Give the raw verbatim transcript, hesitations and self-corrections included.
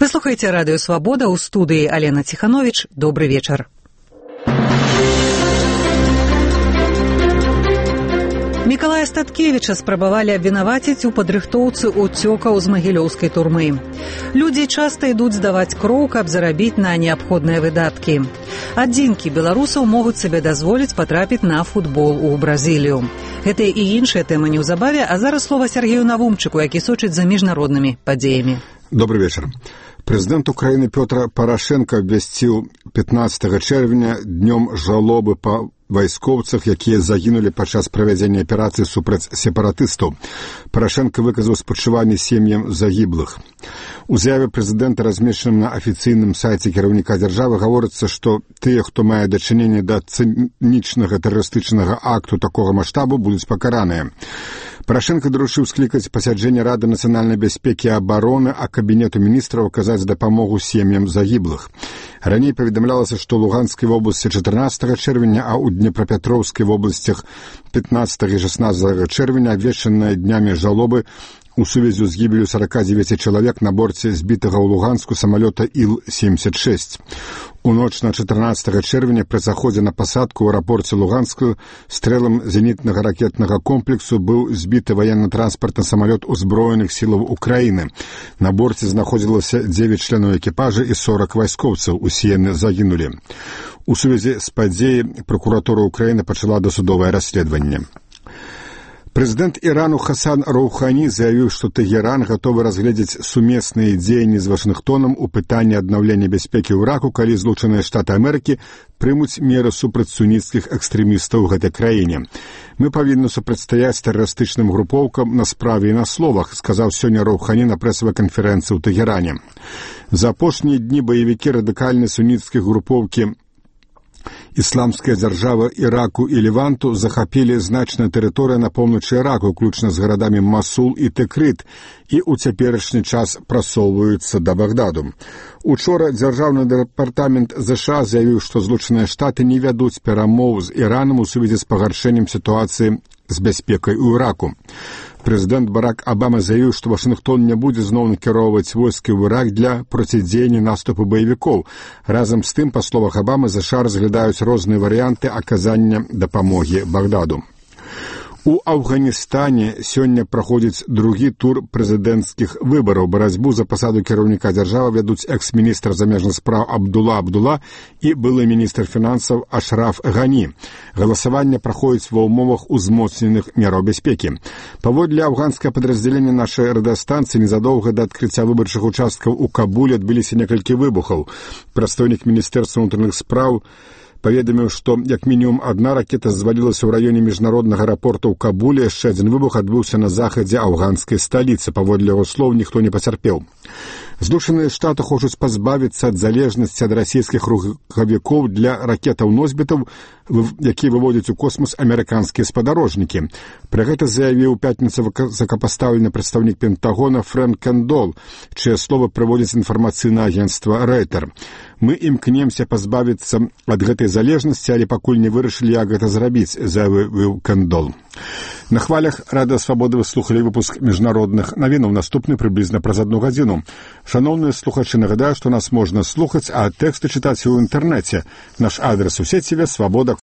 Вы слухаеце радыё «Свабода», у студыі Алена Ціхановіч. Добры вечар. Мікалая Статкевіча спрабавалі абвінаваціць у падрыхтоўцы уцёкаў з магілёўскай турмы. Людзі часта ідуць здаваць кроў, каб зарабіць на неабходныя выдаткі. Адзінкі беларусаў могуць сабе дазволіць патрапіць на футбол у Бразілію. Гэтыя і іншыя тэмы неўзабаве, а зараз слова Сергею Навумчыку, які сочыць за міжнароднымі падзеямі. Добрый вечер. Президент Украины Петр Порошенко абвясціў пятнадцатага чэрвеня днём жалобы па вайскоўцах, якія загінулі падчас правядзення аперацыі супраць сепаратыстаў. Порошенко выказаў спачуванне сем'ям загіблых. У заяве прэзідэнта, размешчаным на афіцыйным сайце кіраўніка дзяржавы, гаворыцца, што тыя, хто мае дачыненне да цынічнага тэрарыстычнага акту такога маштабу, будуць пакараныя. Порошенко даручыў склікаць пасяджэнне Рады нацыянальнай бяспекі і абароны, а кабінету міністраў аказаць дапамогу сем'ям загіблых. Раней паведамлялася, што ў Луганскай вобласці чатырнаццатага чэрвеня, а ў Днепрапетроўскай вобласцях пятнадцатага і шаснаццатага чэрвеня абвешчаныя днямі жалобы у сувязі з гібеллю сорока девяти чалавек на борце збітага ў Луганску самалёта Іл семьдесят шесть. У ноч на чатырнаццатага чэрвеня пры заходзе на пасадку ў аэрапорце Луганску стрэлам зенітнага ракетнага комплексу быў збіты ваенна-транспартны самалёт узброеных сілаў Украіны. На борце знаходзілася дзевяць членаў экіпажа і сорок вайскоўцаў, усе яны загінулі. У сувязі з падзеяй пракуратура Украіны пачала дасудовае расследаванне. Прэзідэнт Ірану Хасан Роухані заявіў, што Тэгеран гатовы разгледзець сумесныя дзеянні з Вашынгтонам у пытанні аднаўлення бяспекі ў Іраку, калі Злучаныя Штаты Амерыкі прымуць меры супраць суніцкіх экстрэмістаў у гэтай краіне. Мы павінны супрацьстаяць тэрарыстычным групоўкам на справе і на словах, сказаў сёння Роухані на прэсавай канферэнцыі ў Тэгеране. За апошнія дні баевікі радыкальнай суніцкай групоўкі Ісламская дзяржава Іраку і Леванту захапілі значная тэрыторыя на поўначы Іраку, уключна з гарадамі Масул і Тыкрыт, і ў цяперашні час прасоўваюцца да Багдаду. Учора дзяржаўны дэпартамент ЗША заявіў, што Злучаныя Штаты не вядуць перамоў з Іранам у сувязі з пагаршэннем сітуацыі з бяспекай у Іраку. Прэзідэнт Барак Абама заявіў, што Вашынгтон не будзе зноў накіроўваць войскі ў Ірак для процідзеяння наступу баевікоў. Разам з тым, па словах Абамы, ЗША разглядаюць розныя варыянты аказання дапамогі Багдаду. У Афганістане сёння праходзіць другі тур прэзідэнцкіх выбараў. Барацьбу за пасаду кіраўніка дзяржавы вядуць экс-міністр замежных спраў Абдула Абдула і былы міністр фінансаў Ашраф Гані. Галасаванне праходзіць ва ўмовах узмоцненых мераў бяспекі. Паводле афганскае падраздзяленне нашай радыёстанцыі, незадоўга да адкрыцця выбарчых участкаў у Кабуле адбыліся некалькі выбухаў. Прадстаўнік міністэрства ўнутраных спраў паведаміў, што як мінімум адна ракета звалілася ў раёне міжнароднага аэрапорта ў Кабуле, яшчэ адзін выбух адбыўся на захадзе афганскай сталіцы. Паводле яго слоў, ніхто не пацярпеў. Злучаныя Штаты хочуць пазбавіцца ад залежнасці ад расійскіх рухавікоў для ракетаў-носьбітаў, якія выводзяць у космас амерыканскія спадарожнікі. Пра гэта заявіў у пятніцу высокапастаўлены прадстаўнік Пентагона Фрэнк Кэндол, чые словы прыводзіць інфармацыйнае агенцтва Рэйтер. Мы імкнемся пазбавіцца ад гэтай залежнасці, але пакуль не вырашылі, як гэта зрабіць, заявіў Кэндол. На хвалях Радыё Свабоды вы слухалі выпуск міжнародных навінаў, наступны прыблізна праз адну гадзіну. Шаноўныя слухачы, нагадаю, што нас можна слухаць, а тэксты чытаць у інтэрнэце. Наш адрес у сеціве свабода